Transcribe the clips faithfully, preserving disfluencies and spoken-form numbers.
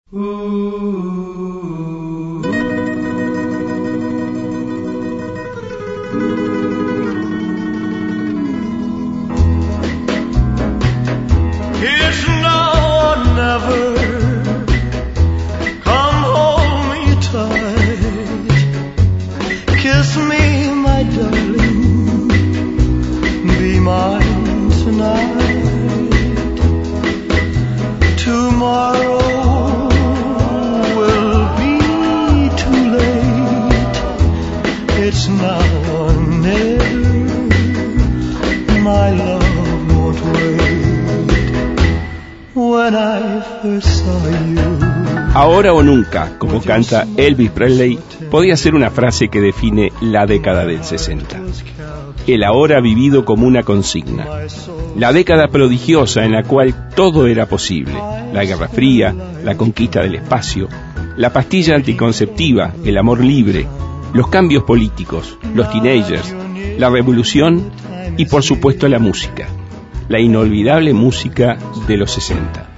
Ahora o nunca, como canta Elvis Presley, podía ser una frase que define la década del sesenta. El ahora vivido como una consigna. La década prodigiosa en la cual todo era posible. La Guerra Fría, la conquista del espacio, la pastilla anticonceptiva, el amor libre, los cambios políticos, los teenagers, la revolución y por supuesto la música. La inolvidable música de los sesenta.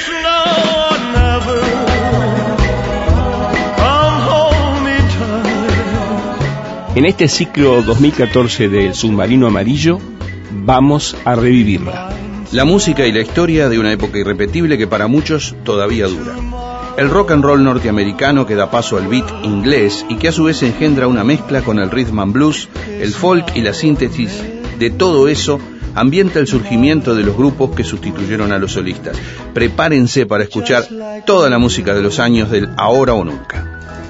En este ciclo dos mil catorce del Submarino Amarillo, vamos a revivirla. La música y la historia de una época irrepetible que para muchos todavía dura. El rock and roll norteamericano que da paso al beat inglés y que a su vez engendra una mezcla con el rhythm and blues, el folk y la síntesis de todo eso ambienta el surgimiento de los grupos que sustituyeron a los solistas. Prepárense para escuchar toda la música de los años del ahora o nunca.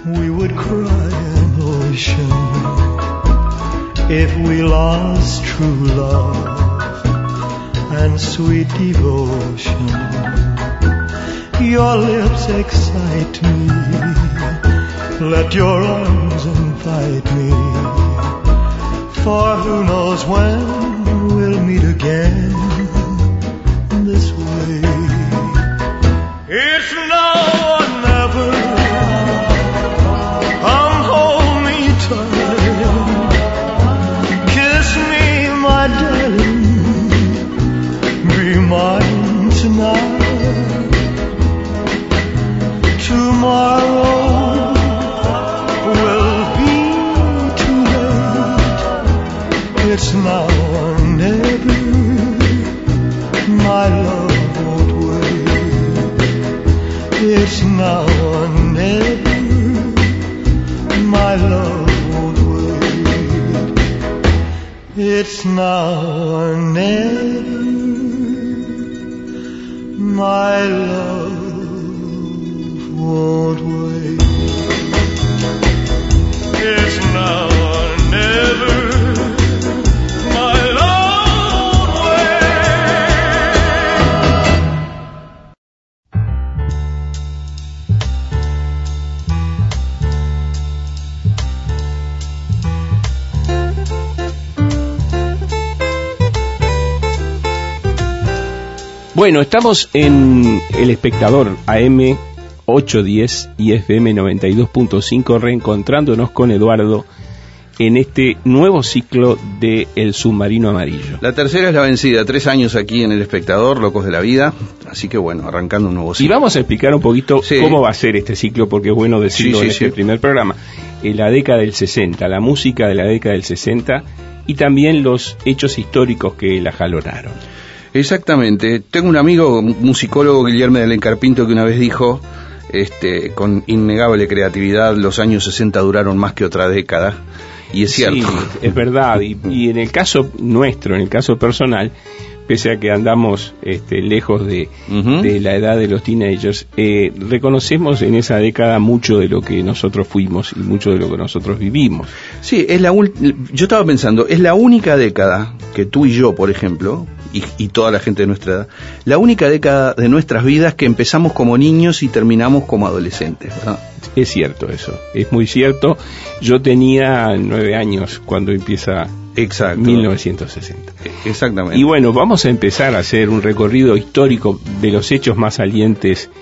If we lost true love and sweet devotion, your lips excite me, let your arms invite me, for who knows when we'll meet again this way. It's now or never. Mine tonight. Tomorrow will be too late. It's now or never. My love won't wait. It's now or never. My love won't wait. It's now or never. My love won't wait. It's now or never. My love won't Bueno, estamos en El Espectador A M ochocientos diez y F M noventa y dos punto cinco, reencontrándonos con Eduardo en este nuevo ciclo de El Submarino Amarillo. La tercera es la vencida, tres años aquí en El Espectador, locos de la vida, así que bueno, arrancando un nuevo ciclo. Y vamos a explicar un poquito sí. cómo va a ser este ciclo, porque es bueno decirlo sí, sí, en este sí. primer programa. En la década del sesenta, la música de la década del sesenta y también los hechos históricos que la jalonaron. Exactamente. Tengo un amigo, musicólogo, Guillermo de Alencar-Pinto, que una vez dijo, este, con innegable creatividad, los años sesenta duraron más que otra década. Y es cierto. Sí, es verdad. Y, y en el caso nuestro, en el caso personal, pese a que andamos este, lejos de, uh-huh. de la edad de los teenagers, eh, reconocemos en esa década mucho de lo que nosotros fuimos y mucho de lo que nosotros vivimos. Sí, es la ul- yo estaba pensando, es la única década que tú y yo, por ejemplo, y, y toda la gente de nuestra edad, la única década de nuestras vidas que empezamos como niños y terminamos como adolescentes, ¿verdad? Es cierto eso, es muy cierto. Yo tenía nueve años cuando empieza Exacto. mil novecientos sesenta. Exactamente. Y bueno, vamos a empezar a hacer un recorrido histórico de los hechos más salientes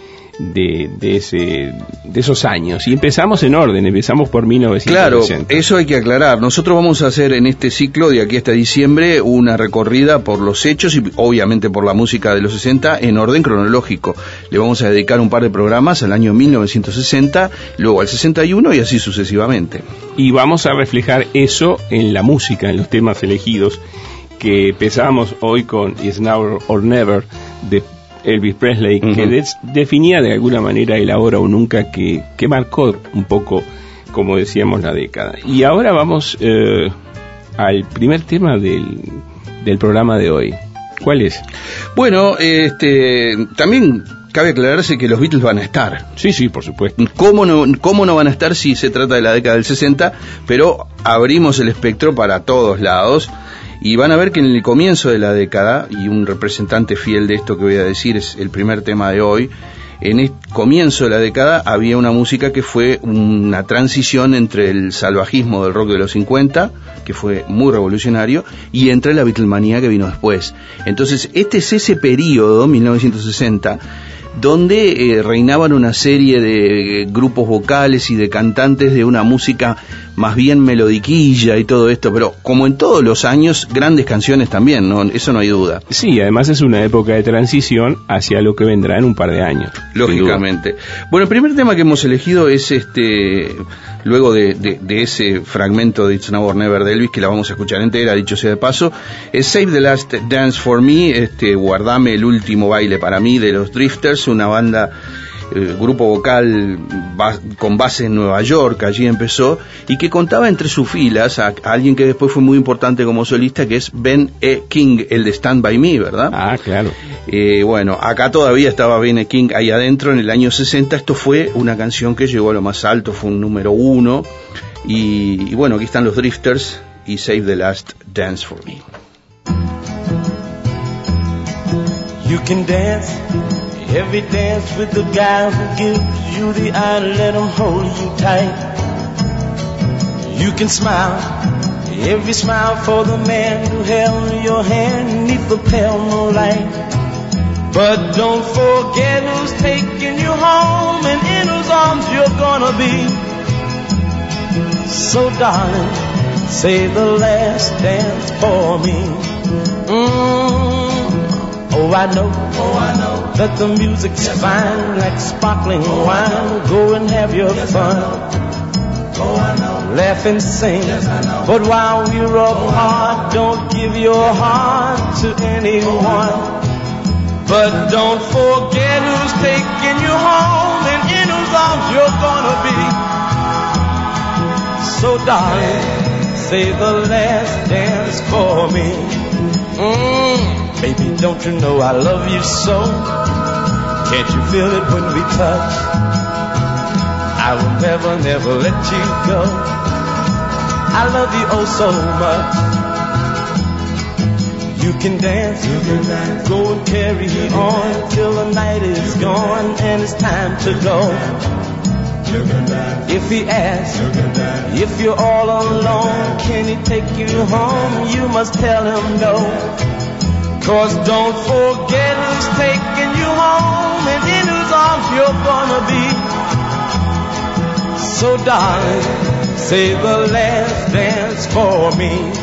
de, de, ese, de esos años. Y empezamos en orden, empezamos por mil novecientos sesenta. Claro, eso hay que aclarar. Nosotros vamos a hacer en este ciclo, de aquí hasta diciembre, una recorrida por los hechos y obviamente por la música de los sesenta en orden cronológico. Le vamos a dedicar un par de programas al año mil novecientos sesenta, luego al sesenta y uno y así sucesivamente. Y vamos a reflejar eso en la música, en los temas elegidos, que empezamos hoy con It's Now or Never de Elvis Presley, uh-huh. que des, definía de alguna manera el ahora o nunca, que, que marcó un poco, como decíamos, la década. Y ahora vamos eh, al primer tema del, del programa de hoy. ¿Cuál es? Bueno, este, también cabe aclararse que los Beatles van a estar. Sí, sí, por supuesto. ¿Cómo no, cómo no van a estar si se trata de la década del sesenta? Pero abrimos el espectro para todos lados. Y van a ver que en el comienzo de la década, y un representante fiel de esto que voy a decir es el primer tema de hoy, en el comienzo de la década había una música que fue una transición entre el salvajismo del rock de los cincuenta, que fue muy revolucionario, y entre la Beatlemanía que vino después. Entonces, este es ese periodo, mil novecientos sesenta, donde eh, reinaban una serie de eh, grupos vocales y de cantantes de una música más bien melodiquilla y todo esto, pero como en todos los años, grandes canciones también, ¿no? Eso no hay duda. Sí, además es una época de transición hacia lo que vendrá en un par de años. Lógicamente. Bueno, el primer tema que hemos elegido es este, luego de, de, de ese fragmento de It's Now or Never de Elvis, que la vamos a escuchar entera, dicho sea de paso, es Save the Last Dance for Me, este, guardame el último baile para mí, de los Drifters, una banda, eh, grupo vocal ba- con base en Nueva York, allí empezó, y que contaba entre sus filas a, a alguien que después fue muy importante como solista, que es Ben E. King, el de Stand By Me, ¿verdad? Ah, claro. Eh, bueno, acá todavía estaba Ben E. King ahí adentro en el año sesenta. Esto fue una canción que llegó a lo más alto, fue un número uno, y, y bueno, aquí están los Drifters y Save the Last Dance for Me. You can dance every dance with the guy who gives you the eye, let him hold you tight. You can smile every smile for the man who held your hand neath the pale moonlight. But don't forget who's taking you home and in whose arms you're gonna be. So darling, say the last dance for me. Mm. Oh, I know, oh, I know that the music's yes, fine, like sparkling oh, wine. Go and have your yes, fun. Oh, I know. Laugh and sing. Yes, I know. But while we're apart, oh, don't give your heart to anyone. Oh, but don't forget who's taking you home and in whose arms you're gonna be. So darling, say the last dance for me. Mm. Baby, don't you know I love you so? Can't you feel it when we touch? I will never, never let you go. I love you oh so much. You can dance, you can dance. Go and carry on till the night is gone and it's time to go. If he asks, if you're all alone, can he take you home? You must tell him no. Cause don't forget who's taking you home and in whose arms you're gonna be. So darling, say the last dance for me.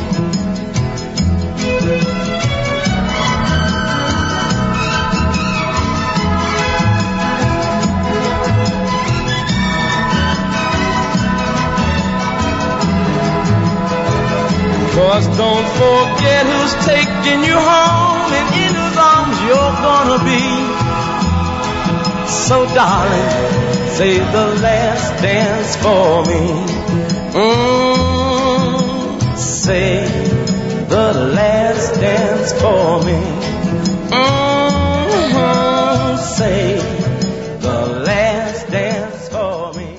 Cause don't forget who's taking you home and in whose arms you're gonna be. So darling, say the last dance for me. Mm, say the last dance for me. Mm, say the last dance for me.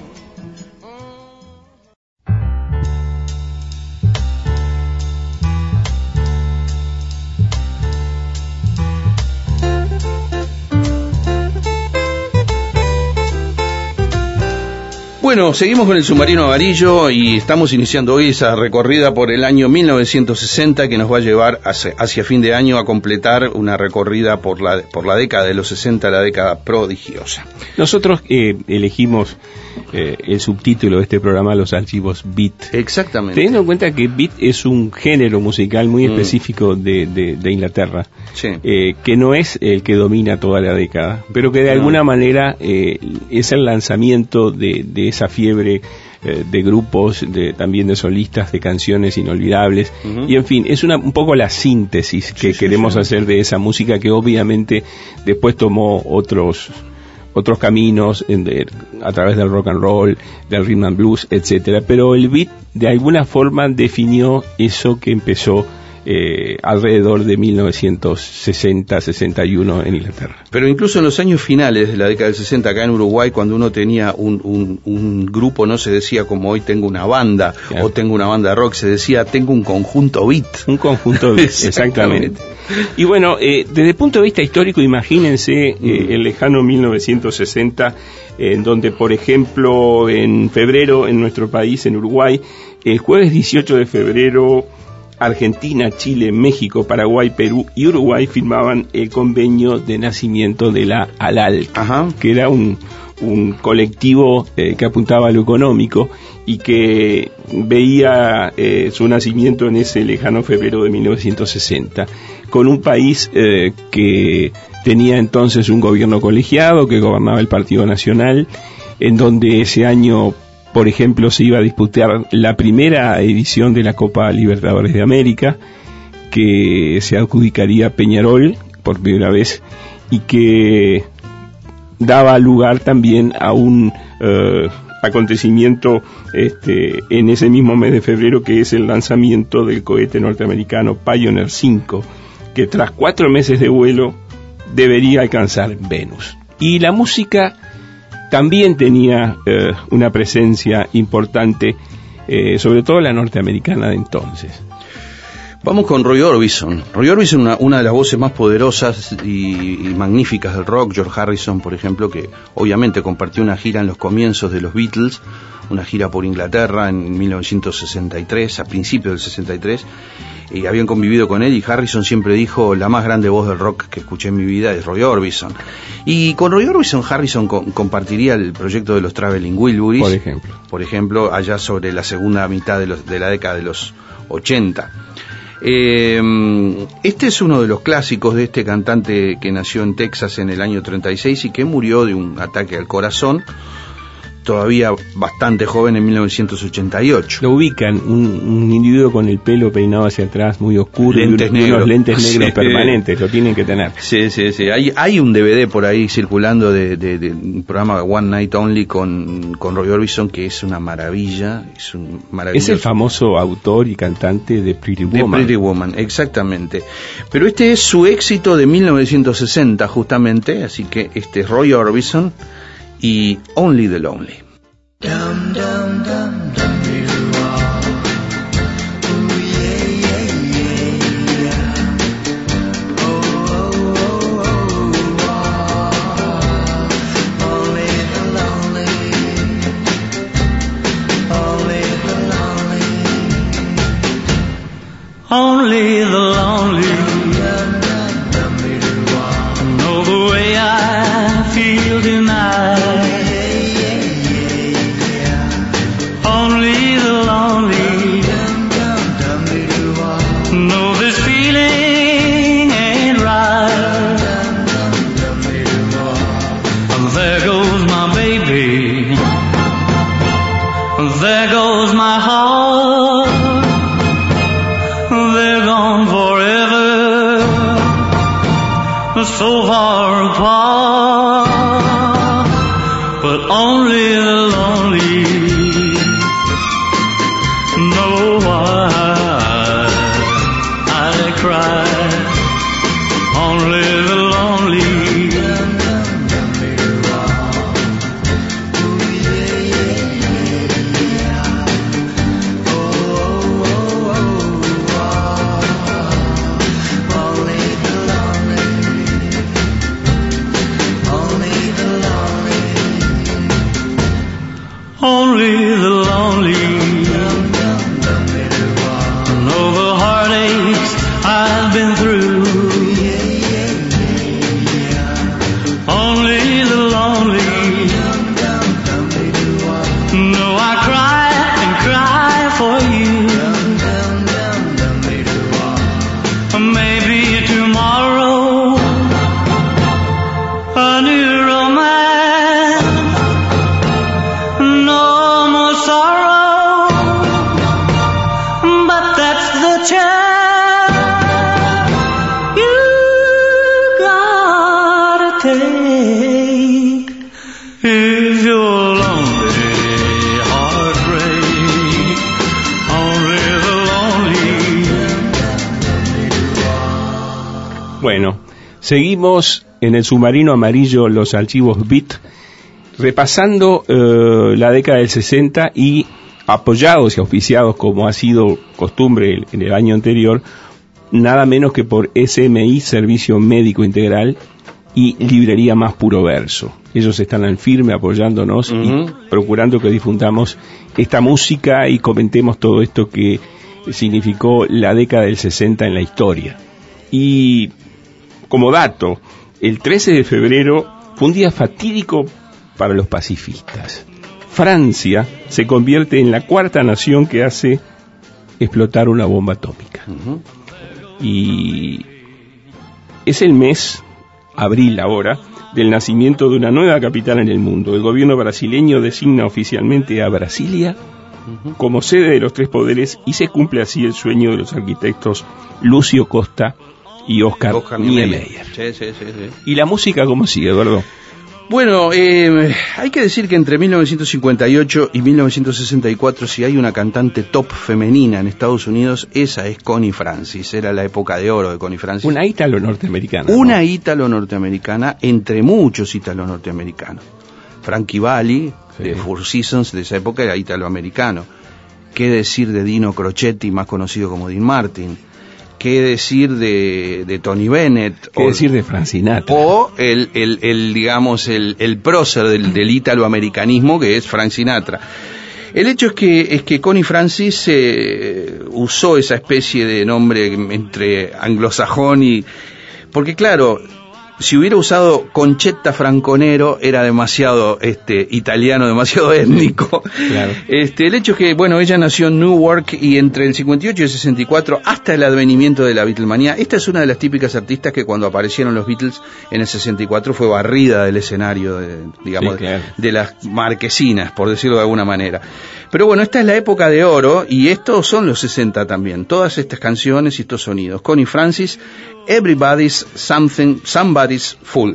Bueno, seguimos con el Submarino Amarillo y estamos iniciando hoy esa recorrida por el año mil novecientos sesenta que nos va a llevar hacia, hacia fin de año a completar una recorrida por la, por la década de los sesenta, la década prodigiosa. Nosotros eh, elegimos eh, el subtítulo de este programa, Los Archivos Beat. Exactamente. Teniendo en cuenta que beat es un género musical muy específico mm. de, de, de Inglaterra, sí. eh, que no es el que domina toda la década, pero que de no. alguna manera eh, es el lanzamiento de, de esa fiebre eh, de grupos, de, también de solistas, de canciones inolvidables, uh-huh. y en fin, es una, un poco la síntesis que sí, queremos sí, sí. hacer de esa música que obviamente después tomó otros otros caminos en de, a través del rock and roll, del rhythm and blues, etcétera, pero el beat de alguna forma definió eso que empezó Eh, alrededor de mil novecientos sesenta, sesenta y uno en Inglaterra. Pero incluso en los años finales de la década del sesenta, acá en Uruguay, cuando uno tenía un, un, un grupo, no se decía como hoy tengo una banda, claro. o tengo una banda de rock, se decía tengo un conjunto beat. Un conjunto beat, exactamente. Y bueno, eh, desde el punto de vista histórico, imagínense eh, mm. el lejano mil novecientos sesenta, eh, en donde, por ejemplo, en febrero, en nuestro país, en Uruguay, el jueves dieciocho de febrero, Argentina, Chile, México, Paraguay, Perú y Uruguay firmaban el convenio de nacimiento de la ALAL, Ajá. que era un, un colectivo eh, que apuntaba a lo económico y que veía eh, su nacimiento en ese lejano febrero de mil novecientos sesenta, con un país eh, que tenía entonces un gobierno colegiado que gobernaba el Partido Nacional, en donde ese año, por ejemplo, se iba a disputar la primera edición de la Copa Libertadores de América, que se adjudicaría Peñarol por primera vez y que daba lugar también a un uh, acontecimiento este, en ese mismo mes de febrero, que es el lanzamiento del cohete norteamericano Pioneer cinco, que tras cuatro meses de vuelo debería alcanzar Venus. Y la música también tenía eh, una presencia importante, eh, sobre todo la norteamericana de entonces. Vamos con Roy Orbison. Roy Orbison, una, una de las voces más poderosas y, y magníficas del rock. George Harrison, por ejemplo, que obviamente compartió una gira en los comienzos de los Beatles, una gira por Inglaterra en mil novecientos sesenta y tres, a principios del sesenta y tres, y habían convivido con él, y Harrison siempre dijo, la más grande voz del rock que escuché en mi vida es Roy Orbison. Y con Roy Orbison, Harrison co- compartiría el proyecto de los Traveling Wilburys, por ejemplo, por ejemplo allá sobre la segunda mitad de, los, de la década de los ochenta. Eh, este es uno de los clásicos de este cantante que nació en Texas en el año treinta y seis y que murió de un ataque al corazón, todavía bastante joven, en mil novecientos ochenta y ocho. Lo ubican, un, un individuo con el pelo peinado hacia atrás, muy oscuro, lentes y unos negros. lentes negros Sí. permanentes, lo tienen que tener. Sí, sí, sí. Hay, hay un D V D por ahí circulando de, de, de un programa One Night Only con, con Roy Orbison, que es una maravilla, es un maravilloso. Es el famoso autor y cantante de Pretty Woman. De Pretty Woman, exactamente. Pero este es su éxito de mil novecientos sesenta, justamente, así que este es Roy Orbison y Only the Lonely. Dum dum dum dum doo ah. Ooh yeah yeah yeah yeah. Oh oh oh oh ah. Only the lonely, only the lonely, only the lonely. Dum dum dum doo ah. Know the way I feel tonight. Only the lonely know this feeling ain't right. There goes my baby, there goes my heart, they're gone forever, so far apart. But only the lonely know why I cry. Only the lonely only lonely. Know the heartaches I've been through. Only the lonely. No, I cry and cry for you. Maybe tomorrow a new romance. No more sorrow, but that's the chance you gotta take if you're lonely. Heartbreak, only the lonely. Bueno, seguimos en el submarino amarillo los archivos Beat, repasando eh, la década del sesenta y apoyados y auspiciados, como ha sido costumbre en el año anterior, nada menos que por S M I, Servicio Médico Integral, y Librería Más Puro Verso. Ellos están al firme apoyándonos uh-huh. y procurando que difundamos esta música y comentemos todo esto que significó la década del sesenta en la historia. Y como dato, el trece de febrero fue un día fatídico para los pacifistas. Francia se convierte en la cuarta nación que hace explotar una bomba atómica. Uh-huh. Y es el mes, abril ahora, del nacimiento de una nueva capital en el mundo. El gobierno brasileño designa oficialmente a Brasilia uh-huh. como sede de los tres poderes y se cumple así el sueño de los arquitectos Lucio Costa y Oscar, Oscar Niemeyer. Sí, sí, sí, sí. ¿Y la música cómo sigue, Eduardo? Bueno, eh, hay que decir que entre mil novecientos cincuenta y ocho y mil novecientos sesenta y cuatro, si hay una cantante top femenina en Estados Unidos, esa es Connie Francis. Era la época de oro de Connie Francis. Una ítalo norteamericana. Una ¿no? ítalo norteamericana, entre muchos ítalos norteamericanos. Frankie Valli, sí. de Four Seasons, de esa época, era ítalo-americano. ¿Qué decir de Dino Crocetti, más conocido como Dean Martin? ¿Qué decir de, de Tony Bennett? ¿Qué o, decir de Frank Sinatra? O el, el, el digamos, el, el prócer del, del ítalo-americanismo, que es Frank Sinatra. El hecho es que, es que Connie Francis eh, usó esa especie de nombre entre anglosajón y... Porque claro, si hubiera usado Conchetta Franconero era demasiado este italiano, demasiado étnico. Claro. Este, el hecho es que, bueno, ella nació en Newark y entre el cincuenta y ocho y el sesenta y cuatro, hasta el advenimiento de la Beatlemanía, esta es una de las típicas artistas que cuando aparecieron los Beatles en el sesenta y cuatro fue barrida del escenario, de, digamos, sí, claro. de, de las marquesinas, por decirlo de alguna manera. Pero bueno, esta es la época de oro y estos son los sesenta también, todas estas canciones y estos sonidos. Connie Francis, Everybody's Something, Somebody's Fool.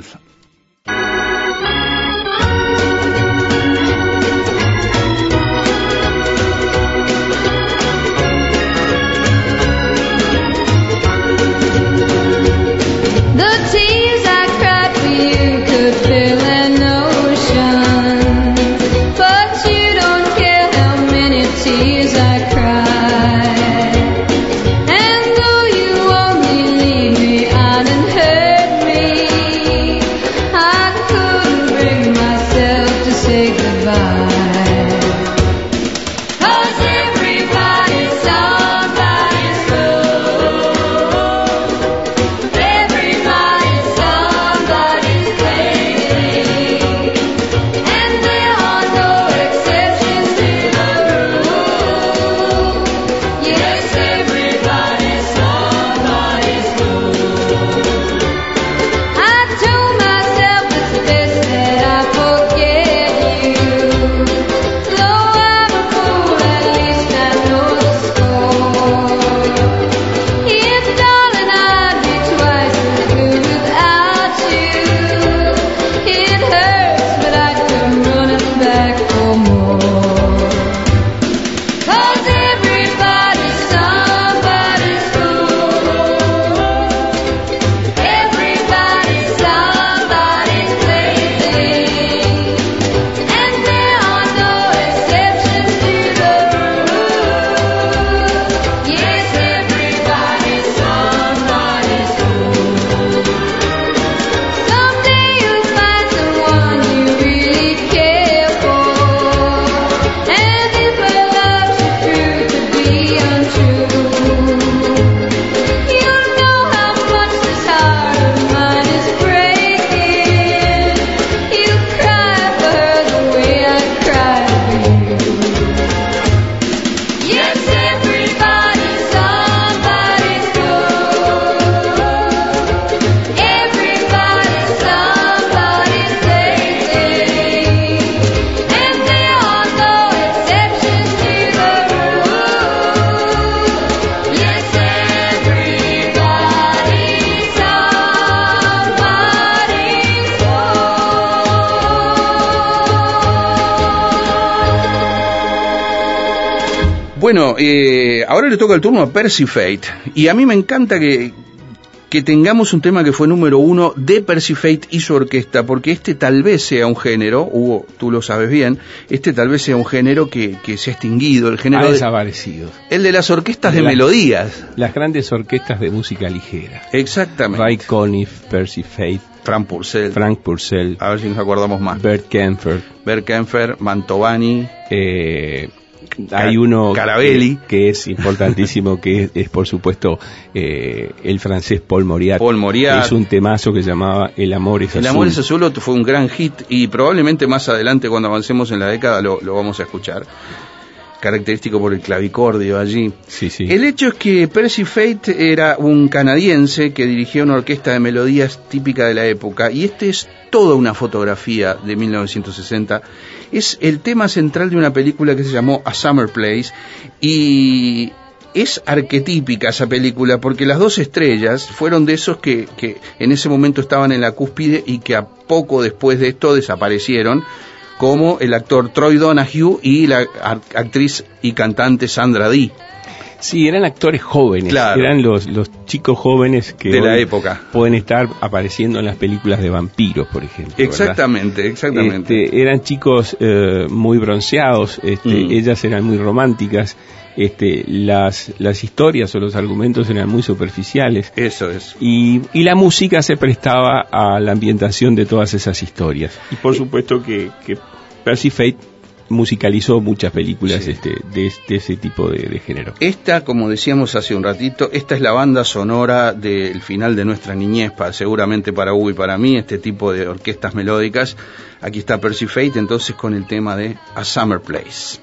Bueno, eh, ahora le toca el turno a Percy Fate, y a mí me encanta que, que tengamos un tema que fue número uno de Percy Fate y su orquesta, porque este tal vez sea un género, Hugo, tú lo sabes bien, este tal vez sea un género que, que se ha extinguido, el género ha desaparecido. De, el de las orquestas de, de las, melodías. Las grandes orquestas de música ligera. Exactamente. Ray Conniff, Percy Fate, Frank Purcell. Frank Purcell. A ver si nos acordamos más. Bert Kaempfer. Bert Kaempfer, Mantovani. Eh... Hay uno Carabelli. Que, que es importantísimo, que es, es por supuesto eh, el francés Paul Mauriat. Paul Mauriat. Es un temazo que se llamaba El amor es azul. El amor es azul fue un gran hit y probablemente más adelante cuando avancemos en la década lo, lo vamos a escuchar. Característico por el clavicordio allí. Sí, sí. El hecho es que Percy Fate era un canadiense que dirigía una orquesta de melodías típica de la época, y este es toda una fotografía de mil novecientos sesenta. Es el tema central de una película que se llamó A Summer Place, y es arquetípica esa película porque las dos estrellas fueron de esos que, que en ese momento estaban en la cúspide y que a poco después de esto desaparecieron, como el actor Troy Donahue y la actriz y cantante Sandra Dee. Sí, eran actores jóvenes, claro. Eran los, los chicos jóvenes que de la época pueden estar apareciendo en las películas de vampiros, por ejemplo. Exactamente, ¿verdad? exactamente. Este, eran chicos eh, muy bronceados, este, mm. ellas eran muy románticas, este, las, las historias o los argumentos eran muy superficiales. Eso es. Y, y la música se prestaba a la ambientación de todas esas historias. Y por supuesto que, que Percy Fate musicalizó muchas películas sí. este, de, de ese tipo de, de género. Esta, como decíamos hace un ratito, esta es la banda sonora del final de nuestra niñez, para, seguramente para Hugo y para mí, este tipo de orquestas melódicas. Aquí está Percy Fate, entonces, con el tema de A Summer Place.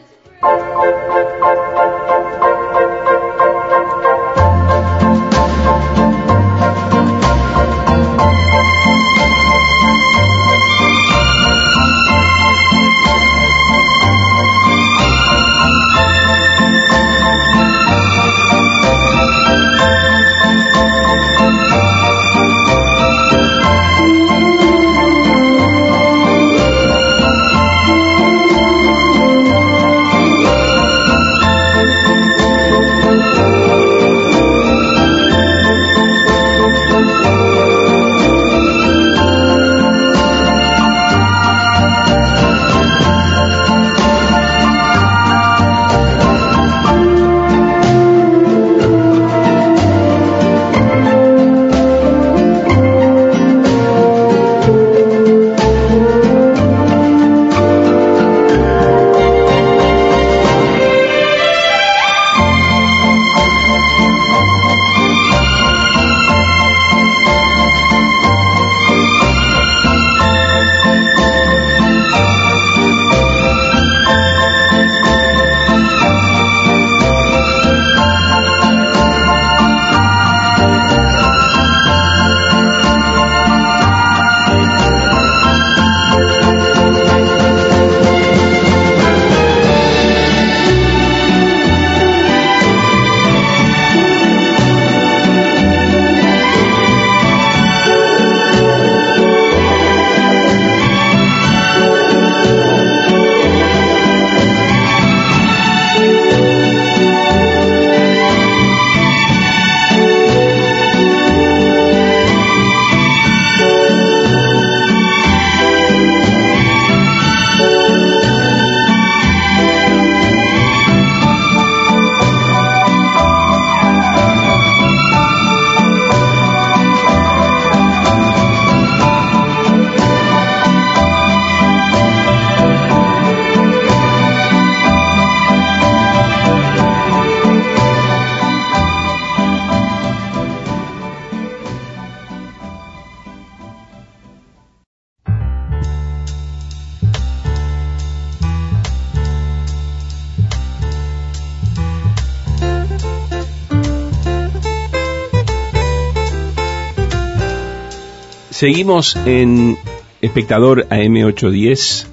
Seguimos en Espectador A M ochocientos diez,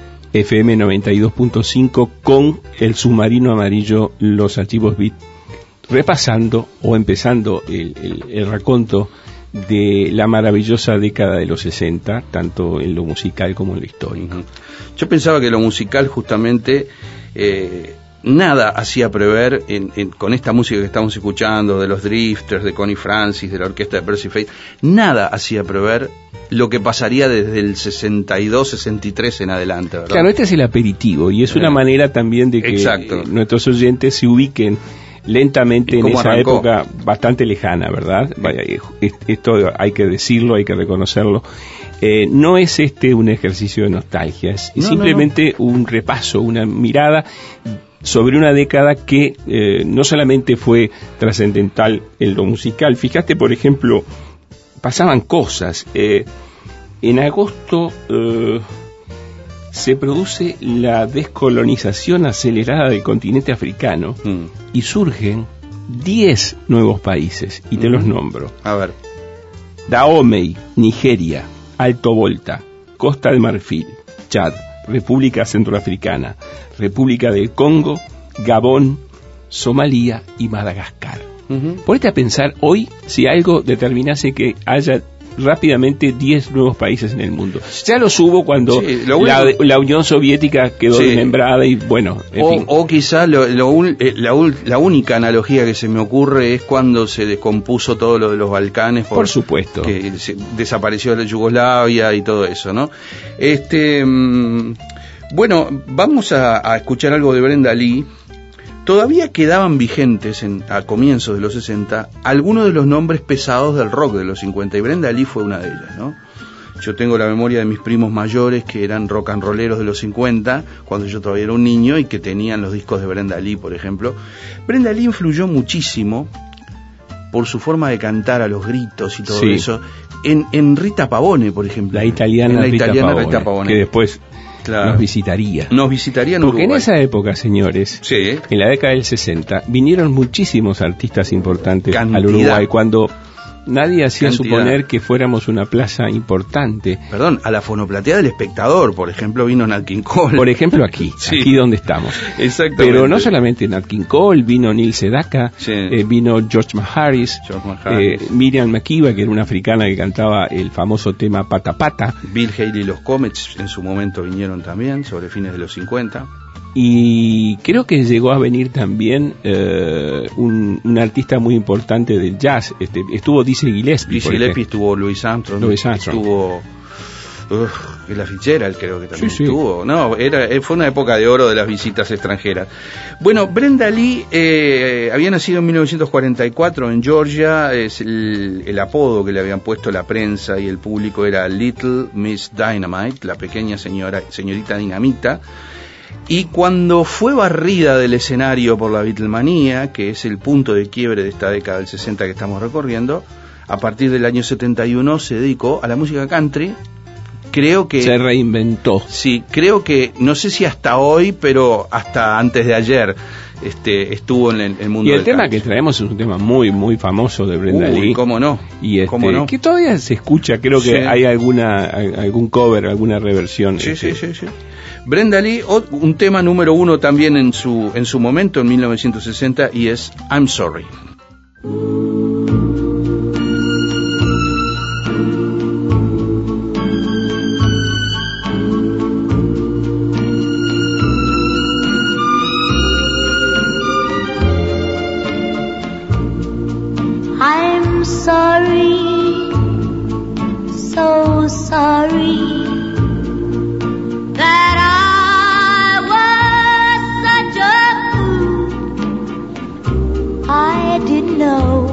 F M noventa y dos punto cinco con el submarino amarillo, los archivos Beat, repasando o empezando el, el, el raconto de la maravillosa década de los sesenta, tanto en lo musical como en lo histórico. Uh-huh. Yo pensaba que lo musical justamente eh, nada hacía prever, en, en, con esta música que estamos escuchando, de los Drifters, de Connie Francis, de la orquesta de Percy Faith, nada hacía prever lo que pasaría desde el sesenta y dos, sesenta y tres en adelante, ¿verdad? Claro, este es el aperitivo, y es una eh, manera también de que exacto. nuestros oyentes se ubiquen lentamente en esa arrancó? época bastante lejana, ¿verdad? Vaya, esto hay que decirlo, hay que reconocerlo. Eh, no es este un ejercicio de nostalgia, es no, simplemente no, no. un repaso, una mirada sobre una década que eh, no solamente fue trascendental en lo musical. Fíjate, por ejemplo, pasaban cosas. Eh, en agosto eh, se produce la descolonización acelerada del continente africano mm. y surgen diez nuevos países, y te mm. los nombro. A ver. Dahomey, Nigeria, Alto Volta, Costa de Marfil, Chad, República Centroafricana, República del Congo, Gabón, Somalia y Madagascar. Uh-huh. Ponete a pensar hoy si algo determinase que haya rápidamente diez nuevos países en el mundo. Ya los hubo cuando sí, lo la, la Unión Soviética quedó sí. desmembrada y bueno, en o, fin. O quizá lo, lo, la, la única analogía que se me ocurre es cuando se descompuso todo lo de los Balcanes. Por, por supuesto. Que se, desapareció la Yugoslavia y todo eso, ¿no? Este, mmm, bueno, vamos a, a escuchar algo de Brenda Lee. Todavía quedaban vigentes en, a comienzos de los sesenta algunos de los nombres pesados del rock de los cincuenta, y Brenda Lee fue una de ellas, ¿no? Yo tengo la memoria de mis primos mayores que eran rock and rolleros de los cincuenta, cuando yo todavía era un niño, y que tenían los discos de Brenda Lee, por ejemplo. Brenda Lee influyó muchísimo por su forma de cantar a los gritos y todo sí. eso, en, en Rita Pavone, por ejemplo. La italiana, en la Rita, italiana Pavone, Rita Pavone. Que después... Claro. Nos visitaría. Nos visitaría en Porque Uruguay. en esa época, señores, sí. en la década del sesenta, vinieron muchísimos artistas importantes Cantidad. al Uruguay, cuando nadie hacía Cantidad. suponer que fuéramos una plaza importante. Perdón, a la fonoplatea del Espectador, por ejemplo, vino Nat King Cole. Por ejemplo, aquí, sí. aquí donde estamos. Exactamente. Pero no solamente Nat King Cole, vino Neil Sedaka, sí. eh, vino George Maharis, George Maharis. Eh, Miriam Makeba, que era una africana que cantaba el famoso tema Pata Pata. Bill Haley y los Comets en su momento vinieron también, sobre fines de los cincuenta. Y creo que llegó a venir también eh, un, un artista muy importante del jazz. Este, estuvo Dizzy Gillespie. Dizzy Gillespie, estuvo Louis Armstrong. Louis Armstrong. Estuvo uh, la Fitzgerald, creo que también sí, estuvo. Sí. No, era, fue una época de oro de las visitas extranjeras. Bueno, Brenda Lee eh, había nacido en mil novecientos cuarenta y cuatro en Georgia. Es el, el apodo que le habían puesto la prensa y el público era Little Miss Dynamite, la pequeña señora, señorita dinamita. Y cuando fue barrida del escenario por la Beatlemanía, que es el punto de quiebre de esta década del sesenta que estamos recorriendo, a partir del año setenta y uno se dedicó a la música country. Creo que... Se reinventó. Sí, creo que, no sé si hasta hoy, pero hasta antes de ayer este, estuvo en el, el mundo del Y el tema country. que traemos es un tema muy, muy famoso de Brenda Uy, Lee. cómo no. Y este, ¿Cómo no? que todavía se escucha, creo que sí. hay alguna algún cover, alguna reversión. Sí, este. sí, sí, sí. Brenda Lee, un tema número uno también en su en su momento, en mil novecientos sesenta, y es I'm Sorry. I'm sorry, so sorry. I didn't know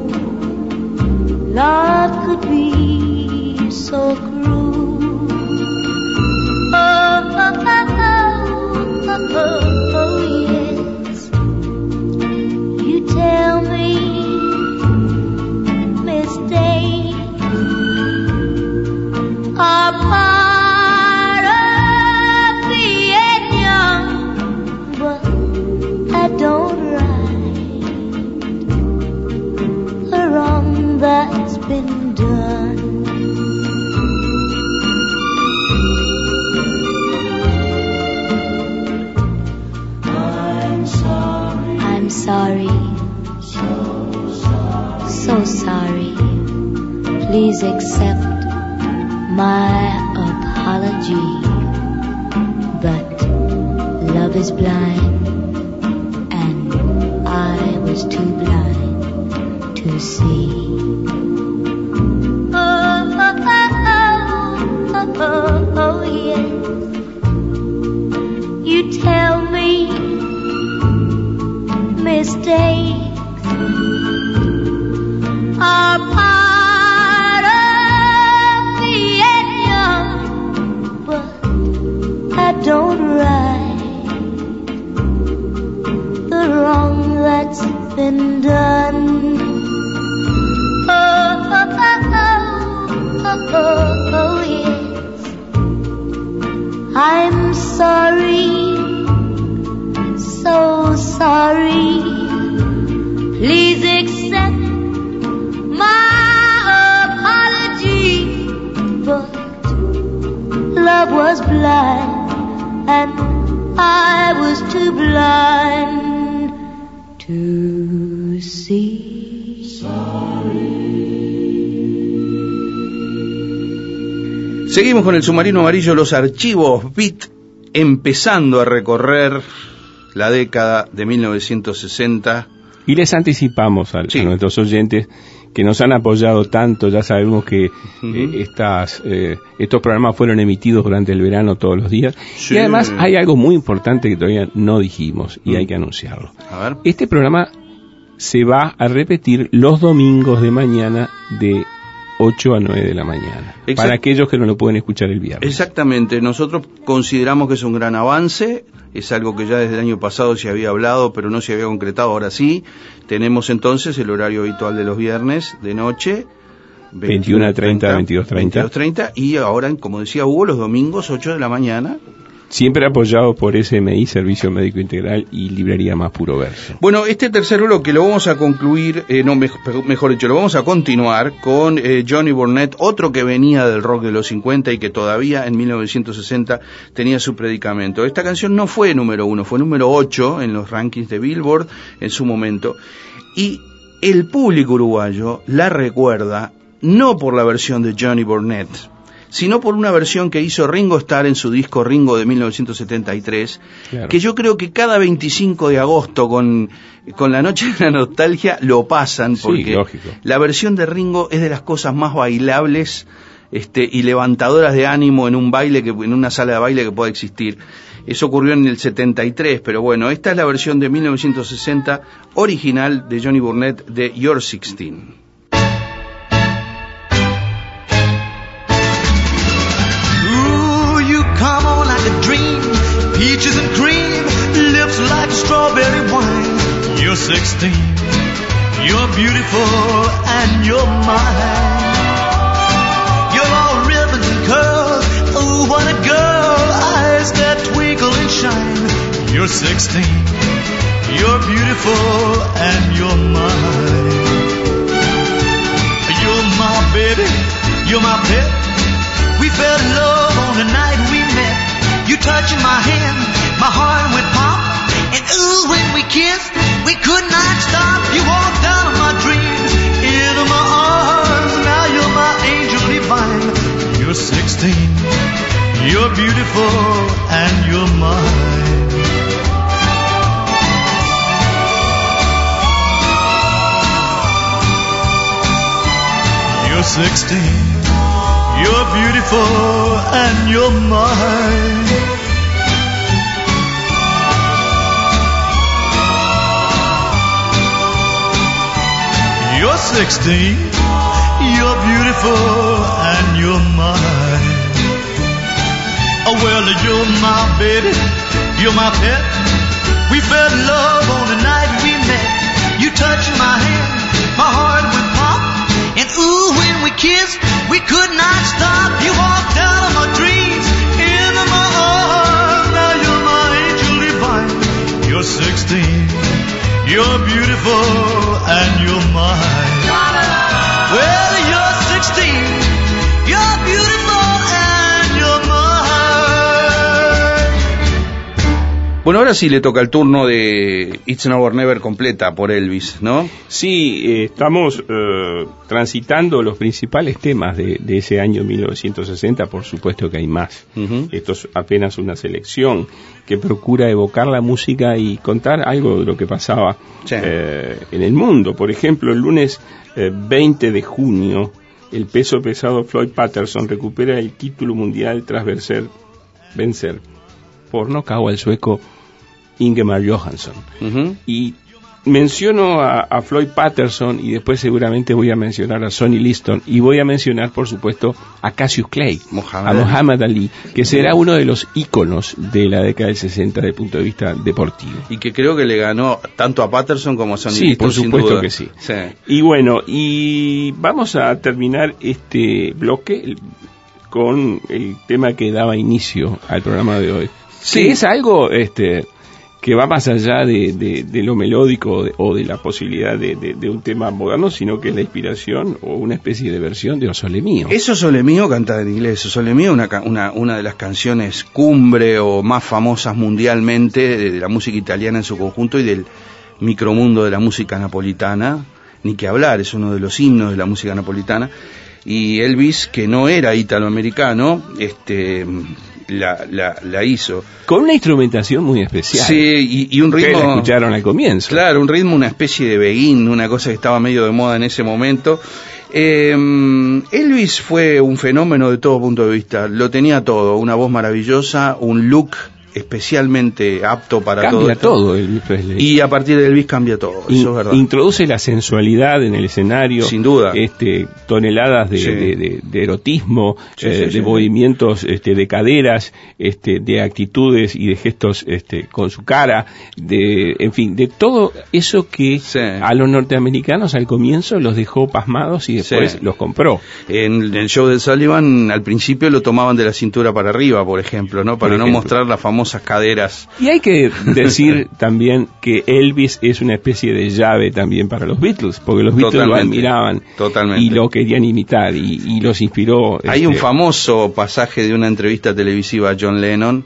love could be so cruel. Oh, oh, oh, oh, oh, oh, yes. You tell me mistakes are part of being young, but I don't that's been done. I'm sorry. I'm sorry. So sorry. So sorry. Please accept my apology. But love is blind. was too blind to see. Oh, oh, oh, oh, oh, oh, yes. You tell me mistakes are part of being young, but I don't right the wrong that's been done. Oh, oh, oh, oh, oh, oh, yes. I'm sorry, so sorry. Please accept my apology, but love was blind and I was too blind to see. Sorry. Seguimos con el submarino amarillo, los archivos Beat, empezando a recorrer la década de mil novecientos sesenta. Y les anticipamos a, sí. a nuestros oyentes que nos han apoyado tanto. Ya sabemos que uh-huh. eh, estas, eh, estos programas fueron emitidos durante el verano todos los días. Sí. Y además hay algo muy importante que todavía no dijimos y uh-huh. hay que anunciarlo. A ver. Este programa se va a repetir los domingos de mañana de ocho a nueve de la mañana. Exact- para aquellos que no lo pueden escuchar el viernes. Exactamente. Nosotros consideramos que es un gran avance. Es algo que ya desde el año pasado se había hablado, pero no se había concretado. Ahora sí, tenemos entonces el horario habitual de los viernes de noche, veintiuno a treinta, veintidós a treinta, y ahora, como decía Hugo, los domingos ocho de la mañana. Siempre apoyado por S M I, Servicio Médico Integral, y Librería Más Puro Verso. Bueno, este tercer bloque lo vamos a concluir, eh, no, mejor, mejor dicho, lo vamos a continuar con eh, Johnny Burnett, otro que venía del rock de los cincuenta y que todavía en mil novecientos sesenta tenía su predicamento. Esta canción no fue número uno, fue número ocho en los rankings de Billboard en su momento, y el público uruguayo la recuerda no por la versión de Johnny Burnett, sino por una versión que hizo Ringo Starr en su disco Ringo de mil novecientos setenta y tres, claro. que yo creo que cada veinticinco de agosto con, con la Noche de la Nostalgia lo pasan, porque sí, lógico. La versión de Ringo es de las cosas más bailables este, y levantadoras de ánimo en un baile, que, en una sala de baile que pueda existir. Eso ocurrió en el setenta y tres, pero bueno, esta es la versión de mil novecientos sesenta original de Johnny Burnett de You're sixteen. Come on like a dream, peaches and cream, lips like strawberry wine. You're sixteen, you're beautiful and you're mine. You're all ribbons and curls, oh what a girl, eyes that twinkle and shine. You're sixteen, you're beautiful and you're mine. You're my baby, you're my pet. We fell in love on the night we met. You touching my hand, my heart went pop. And ooh, when we kissed, we could not stop. You walked out of my dreams, into my arms. Now you're my angel divine. You're sixteen, you're beautiful, and you're mine. You're sixteen. You're beautiful and you're mine. You're sixteen. You're beautiful and you're mine. Oh well, you're my baby, you're my pet. We fell in love on the night we met. You touched my hand, my heart went pop. And ooh, when we kissed, we could not stop. You walked out of my dreams, into my arms. Now you're my angel divine. You're sixteen, you're beautiful and you're mine. Well, you're sixteen, you're beautiful and you're mine. Bueno, ahora sí le toca el turno de It's Now or Never completa por Elvis, ¿no? Sí, eh, estamos eh, transitando los principales temas de, de ese año mil novecientos sesenta, por supuesto que hay más. Uh-huh. Esto es apenas una selección que procura evocar la música y contar algo de lo que pasaba sí. eh, en el mundo. Por ejemplo, el lunes eh, veinte de junio, el peso pesado Floyd Patterson recupera el título mundial tras vencer, vencer por nocaut al sueco Ingemar Johansson. Uh-huh. Y menciono a, a Floyd Patterson y después seguramente voy a mencionar a Sonny Liston y voy a mencionar, por supuesto, a Cassius Clay, Muhammad a Muhammad Ali, que será uno de los íconos de la década del sesenta desde el punto de vista deportivo. Y que creo que le ganó tanto a Patterson como a Sonny sí, Liston. Sí, por supuesto que sí. sí. Y bueno, y vamos a terminar este bloque con el tema que daba inicio al programa de hoy. Sí, que es algo este que va más allá de, de, de lo melódico de, o de la posibilidad de, de, de un tema moderno, sino que es la inspiración o una especie de versión de O Sole Mio. Eso Sole Mio cantada en inglés. O Sole Mio, una, una, una de las canciones cumbre o más famosas mundialmente de, de la música italiana en su conjunto y del micromundo de la música napolitana. Ni que hablar, es uno de los himnos de la música napolitana. Y Elvis, que no era italoamericano, este... La, la, la hizo. Con una instrumentación muy especial. Sí, y, y un ritmo... Que la escucharon al comienzo. Claro, un ritmo, una especie de beguín, una cosa que estaba medio de moda en ese momento. Eh, Elvis fue un fenómeno de todo punto de vista. Lo tenía todo, una voz maravillosa, un look especialmente apto para cambia todo esto. todo Elvis Presley. Y a partir de Elvis cambia todo, In, eso es verdad. Introduce la sensualidad en el escenario. Sin duda. Este, toneladas de, sí. de, de, de erotismo, sí, eh, sí, de sí, movimientos este, de caderas, este, de actitudes y de gestos este, con su cara, de, en fin, de todo eso que sí. a los norteamericanos al comienzo los dejó pasmados y después sí. los compró. En el show de Sullivan al principio lo tomaban de la cintura para arriba, por ejemplo, ¿no? Para no mostrar la famosa caderas. Y hay que decir también que Elvis es una especie de llave también para los Beatles, porque los Beatles totalmente, lo admiraban totalmente. Y lo querían imitar y, y los inspiró. Hay este... un famoso pasaje de una entrevista televisiva a John Lennon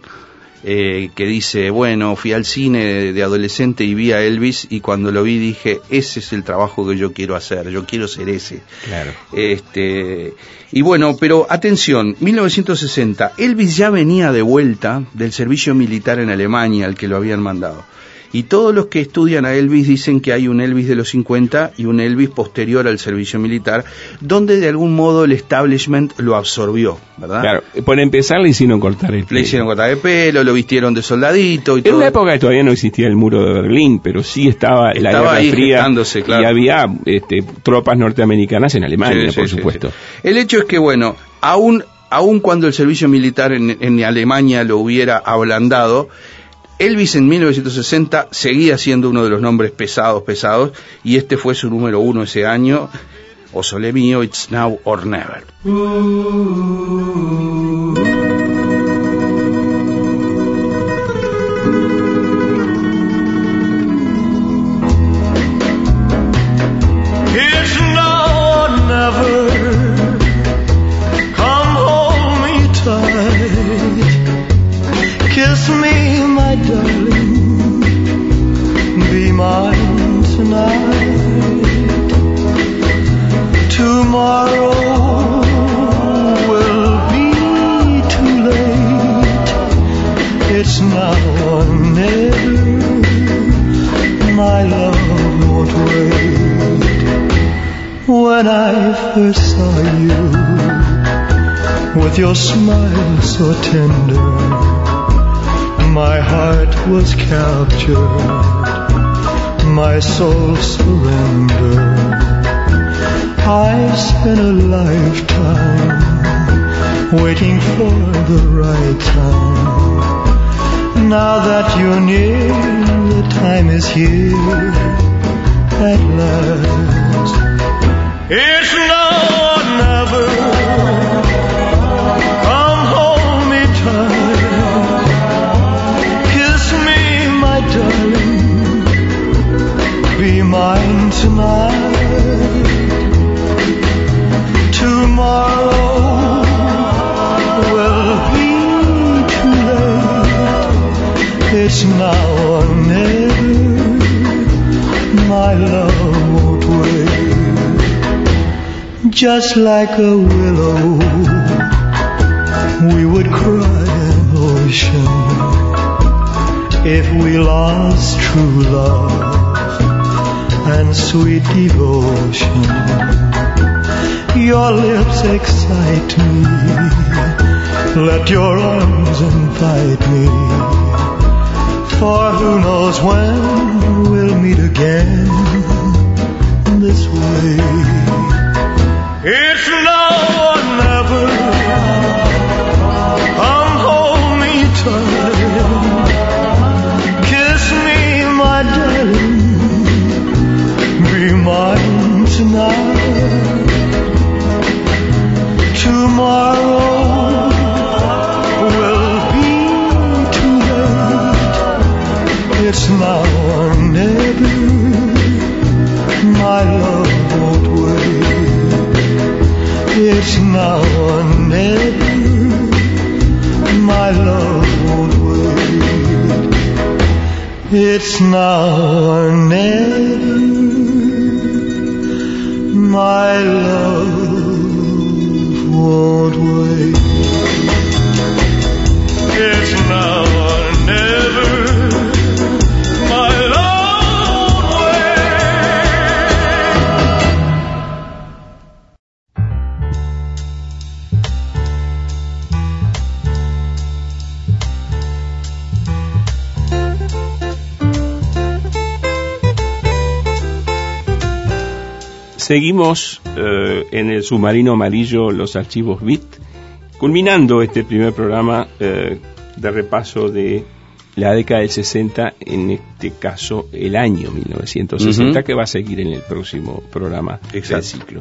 eh, que dice, bueno, fui al cine de, de adolescente y vi a Elvis y cuando lo vi dije, ese es el trabajo que yo quiero hacer, yo quiero ser ese. Claro. Este, y bueno, pero atención, mil novecientos sesenta, Elvis ya venía de vuelta del servicio militar en Alemania al que lo habían mandado. Y todos los que estudian a Elvis dicen que hay un Elvis de los cincuenta y un Elvis posterior al servicio militar, donde de algún modo el establishment lo absorbió, ¿verdad? Claro, por empezar le hicieron cortar el pelo. Le hicieron cortar el pelo, lo vistieron de soldadito y todo. En una época que todavía no existía el muro de Berlín, pero sí estaba, estaba la Guerra ahí Fría claro. y había este, tropas norteamericanas en Alemania, sí, por sí, supuesto. Sí, sí. El hecho es que, bueno, aún, aún cuando el servicio militar en, en Alemania lo hubiera ablandado, Elvis en mil novecientos sesenta seguía siendo uno de los nombres pesados, pesados, y este fue su número uno ese año, O Sole Mio, It's Now or Never. It's now or never. Come hold me tight. Kiss me, my darling, be mine tonight. Tomorrow will be too late. It's now or never. My love won't wait. When I first saw you, with your smile so tender, my heart was captured, my soul surrendered. I spent a lifetime waiting for the right time. Now that you're near, the time is here at last. It's now or never. Come hold me tight. Kiss me, my darling, be mine tonight. Tomorrow will be too late. It's now or never, my love won't wait. Just like a willow, we would cry an ocean if we lost true love and sweet devotion. Your lips excite me, let your arms invite me, for who knows when we'll meet again this way. It's now or never, come hold me tight, kiss me my darling, be mine tonight. Tomorrow will be too late. It's now or never, my love won't wait. It's now or never, my love won't wait. It's now or never, my love won't wait. It's now or never, my love won't Seguimos eh, en el submarino amarillo, los archivos Beat, culminando este primer programa eh, de repaso de la década del sesenta, en este caso el año mil novecientos sesenta, uh-huh. que va a seguir en el próximo programa Exacto. del ciclo.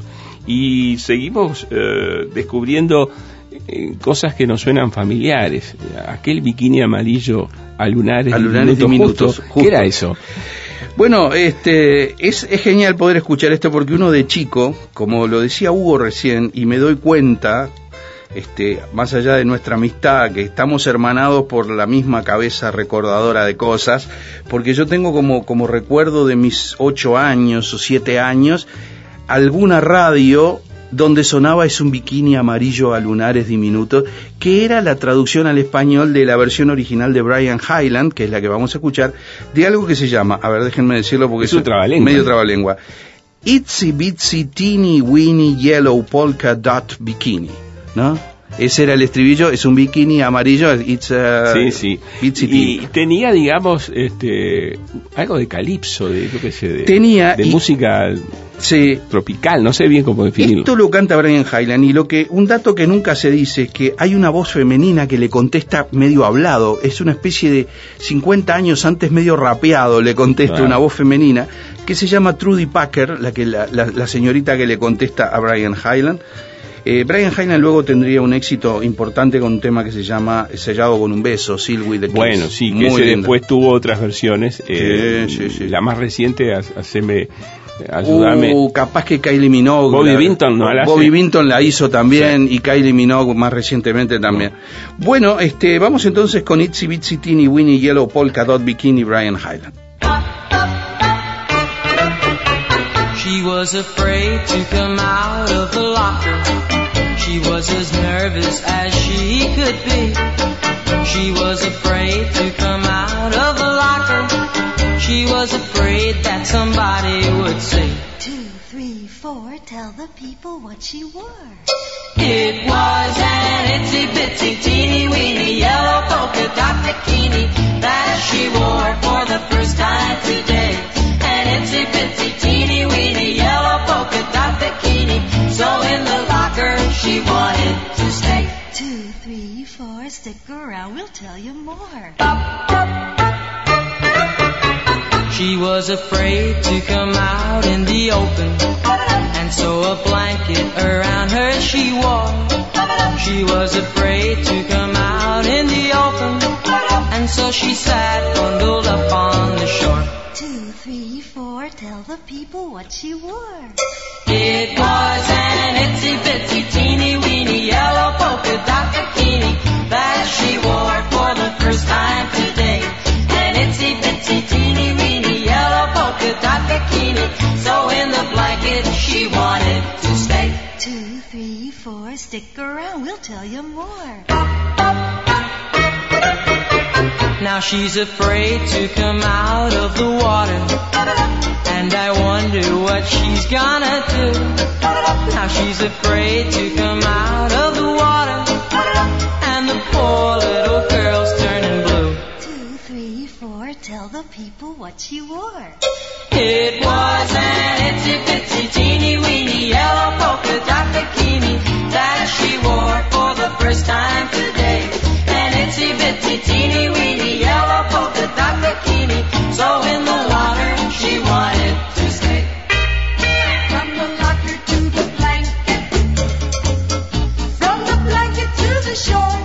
Y seguimos eh, descubriendo eh, cosas que nos suenan familiares. Aquel bikini amarillo a lunares, a lunares de minutos. Justo. ¿Qué era eso? Bueno, este es, es genial poder escuchar esto porque uno de chico, como lo decía Hugo recién, y me doy cuenta, este, más allá de nuestra amistad, que estamos hermanados por la misma cabeza recordadora de cosas, porque yo tengo como, como recuerdo de mis ocho años o siete años, alguna radio donde sonaba Es un bikini amarillo a lunares diminutos, que era la traducción al español de la versión original de Brian Hyland, que es la que vamos a escuchar, de algo que se llama, a ver, déjenme decirlo porque es, es un trabalengua, medio trabalengua, Itsy Bitsy Teeny Weeny Yellow Polka Dot Bikini, ¿no? Ese era el estribillo, es un bikini amarillo, it's a sí, sí. Bitsy y, y tenía, digamos, este, algo de calipso, de, yo qué sé, de, tenía, de y, música sí, tropical, no sé bien cómo definirlo. Esto lo canta Brian Hyland, y lo que, un dato que nunca se dice es que hay una voz femenina que le contesta medio hablado, es una especie de cincuenta años antes medio rapeado, le contesta ah. una voz femenina, que se llama Trudy Packer, la, que, la, la, la señorita que le contesta a Brian Hyland. Eh, Brian Hyland luego tendría un éxito importante con un tema que se llama Sellado con un beso, Seal with the Kiss. Bueno, sí, que ese lindo. Después tuvo otras versiones. Eh, sí, sí, sí. La más reciente, haceme, ayúdame. Uh, capaz que Kylie Minogue. Bobby la, Vinton no la Bobby hace. Vinton la hizo también, sí. Y Kylie Minogue más recientemente también. No. Bueno, este, vamos entonces con Itsy Bitsy Teeny Weeny Yellow Polka Dot Bikini, Brian Hyland. She was afraid to come out of the locker. She was as nervous as she could be. She was afraid to come out of the locker. She was afraid that somebody would say, Two, three, four, tell the people what she wore. It was an itsy bitsy teeny weeny yellow polka dot bikini that she wore for the first time today. An itsy bitsy teeny weeny yellow polka dot bikini. So in the locker she wanted to stay. Two, three, four, stick around, we'll tell you more. She was afraid to come out in the open, and so a blanket around her she wore. She was afraid to come out in the open, and so she sat bundled up on the shore. Two, three, four, tell the people what she wore. It was an itsy bitsy teeny weeny yellow polka dot bikini that she wore for the first time today. An honey. So in the blanket she wanted to stay. Two, three, four, stick around, we'll tell you more. Now she's afraid to come out of the water, and I wonder what she's gonna do. Now she's afraid to come out of the water, and the poor little girl's turning blue. Two, three, four, tell the people what she wore. It was an itsy bitsy teeny weeny yellow polka dot bikini that she wore for the first time today. An itsy bitsy teeny weeny yellow polka dot bikini, so in the water she wanted to stay. From the locker to the blanket, from the blanket to the shore,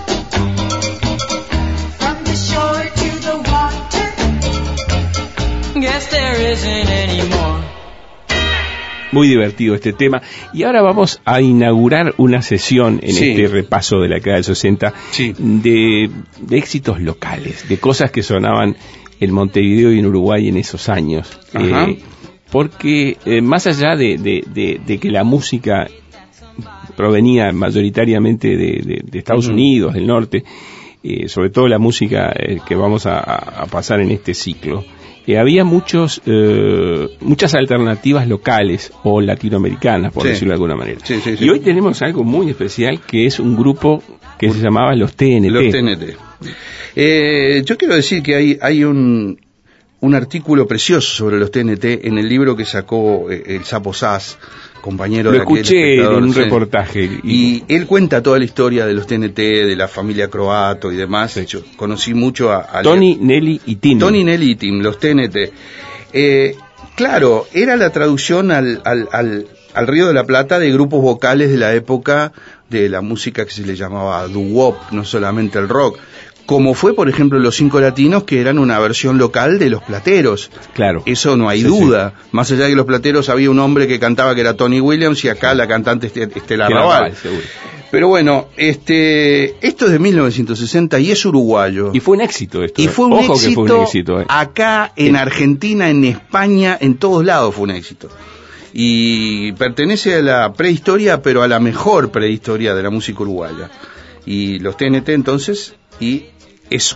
from the shore to the water. Guess there isn't any more. Muy divertido este tema. Y ahora vamos a inaugurar una sesión en Sí. este repaso de la década del sesenta Sí. de, de éxitos locales, de cosas que sonaban en Montevideo y en Uruguay en esos años. Ajá. Eh, porque eh, más allá de, de, de, de que la música provenía mayoritariamente de, de, de Estados Ujú. Unidos, del norte, eh, sobre todo la música eh, que vamos a, a pasar en este ciclo, eh, había muchos eh, muchas alternativas locales o latinoamericanas, por Sí. decirlo de alguna manera. Sí, sí, sí. Y hoy tenemos algo muy especial, que es un grupo que se llamaba los T N T. Los T N T. Eh, yo quiero decir que hay, hay un, un artículo precioso sobre los T N T en el libro que sacó eh, el Sapo Sass, compañero Lo de aquel escuché espectador, en un sí. reportaje. Y él cuenta toda la historia de los T N T, de la familia Croato y demás. Yo conocí mucho a, a Tony, Nelly y Tim. Tony, Nelly y Tim, los T N T. Eh, claro, era la traducción al, al, al, al Río de la Plata de grupos vocales de la época de la música que se le llamaba doo-wop, no solamente el rock. Como fue, por ejemplo, Los Cinco Latinos, que eran una versión local de Los Plateros. Claro. Eso no hay Sí, duda. Más allá de que Los Plateros había un hombre que cantaba que era Tony Williams y acá la cantante Est- Estela Que era Raval. Raval, seguro. Pero bueno, este, esto es de mil novecientos sesenta y es uruguayo. Y fue un éxito esto. Y eh. fue un, Ojo éxito, que fue un éxito. eh. acá, en Argentina, en España, en todos lados fue un éxito. Y pertenece a la prehistoria, pero a la mejor prehistoria de la música uruguaya. Y los T N T entonces, y eso.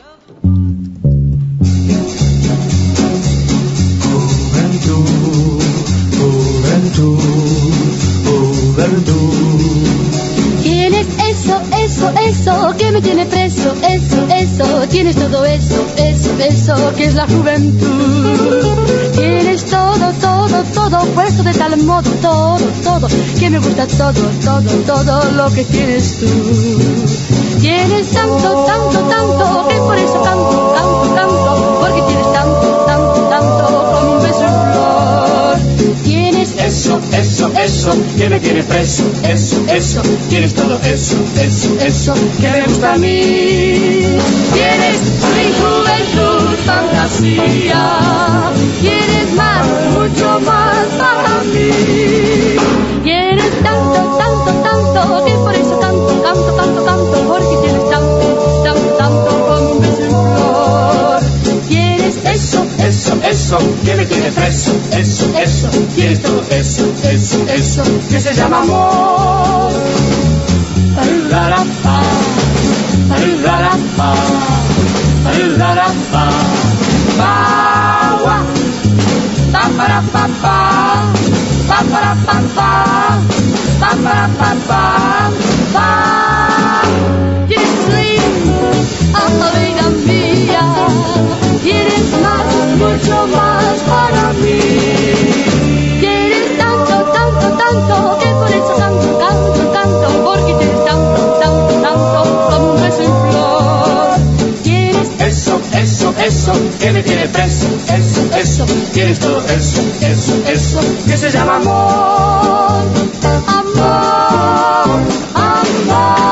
¿Quién es eso, eso, eso que me tiene preso? Eso, eso, tienes todo eso, eso, eso que es la juventud. Tienes todo, todo, todo puesto de tal modo, todo, todo, que me gusta todo, todo, todo lo que tienes tú. Tienes tanto, tanto, tanto, que por eso canto, canto, canto, porque tienes tanto, tanto, tanto como un beso en flor. Tienes Eso, eso, eso, que me tiene preso. Eso, eso, tienes todo eso, eso, eso, que me gusta a mí. Tienes mi juventud, fantasía. Tienes más, mucho más para mí. Tienes tanto, tanto, tanto, que por eso canto, canto, canto, canto, porque tienes tanto, tanto, tanto como un beso en flor. Tienes Eso, eso, eso, que me tiene preso. Eso, eso, tienes todo eso, eso, eso, que se llama amor. Pararapá, pararapá, pararapá. Pa, gua, pa, para, pa, pa, pa, para, pa, pa, pa, para, pa, pa, pa. Tienes swing, oh vida mía. Tienes más, mucho más para mí. Tienes tanto, tanto, tanto, que por eso canto, canto, canto, porque tienes tanto, tanto, tanto, como un beso en flor. Tienes Eso, eso, eso, que me tiene preso. Eso, eso, tienes todo eso, eso, eso, que se llama amor. amor, amor.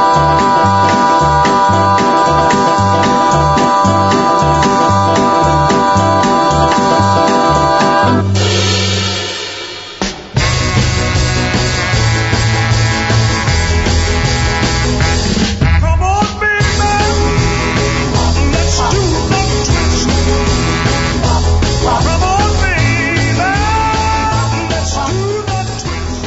Come on, baby, let's do the twist. Come on, baby,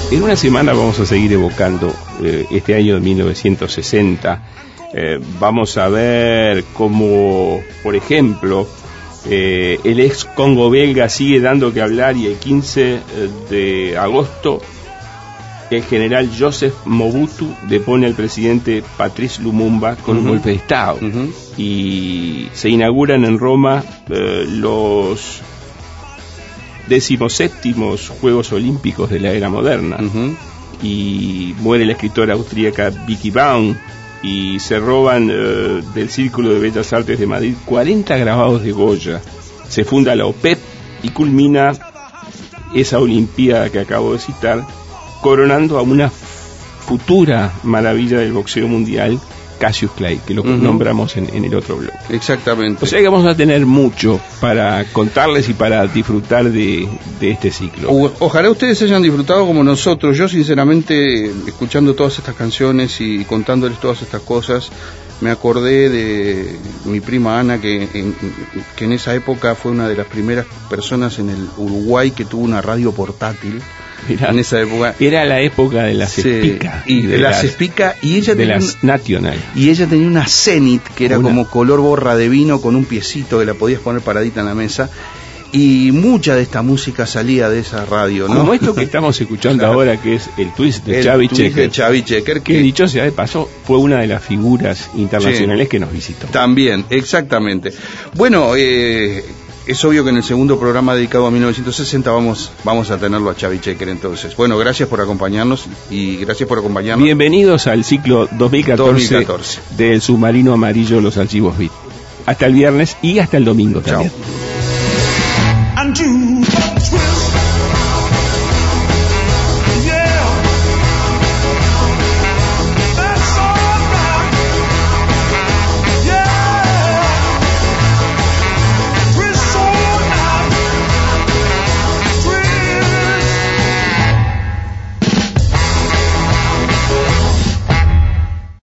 En una semana vamos a seguir evocando eh, este año de mil novecientos sesenta. Eh, vamos a ver cómo, por ejemplo, eh, el ex Congo belga sigue dando que hablar, y el quince de agosto el general Joseph Mobutu depone al presidente Patrice Lumumba con uh-huh. un golpe de Estado. Uh-huh. Y se inauguran en Roma eh, los decimoséptimos Juegos Olímpicos de la era moderna. Uh-huh. Y muere la escritora austríaca Vicky Baum, y se roban eh, del Círculo de Bellas Artes de Madrid cuarenta grabados de Goya. Se funda la O P E P y culmina esa Olimpiada que acabo de citar, coronando a una futura maravilla del boxeo mundial, Cassius Clay, que lo uh-huh. nombramos en, en el otro blog. Exactamente. O sea que vamos a tener mucho para contarles y para disfrutar de, de este ciclo. O, ojalá ustedes hayan disfrutado como nosotros. Yo sinceramente, escuchando todas estas canciones y contándoles todas estas cosas, me acordé de mi prima Ana, que en, que en esa época fue una de las primeras personas en el Uruguay que tuvo una radio portátil. Mirá, en esa época era la época de las sí, Espica y de, de las Espica, y ella de tenía las un, National, y ella tenía una Zenith que era una, como color borra de vino, con un piecito que la podías poner paradita en la mesa, y mucha de esta música salía de esa radio, ¿no? Como esto que estamos escuchando claro. ahora, que es el twist de el Chavi twist Checker, de Chavi Checker, que, que dicho sea de paso fue una de las figuras internacionales sí, que nos visitó. También, exactamente. Bueno, eh es obvio que en el segundo programa dedicado a mil novecientos sesenta vamos vamos a tenerlo a Chavi Checker entonces. Bueno, gracias por acompañarnos y gracias por acompañarnos. Bienvenidos al ciclo dos mil catorce, dos mil catorce del Submarino Amarillo, los archivos Beat. Hasta el viernes y hasta el domingo. Chao. También.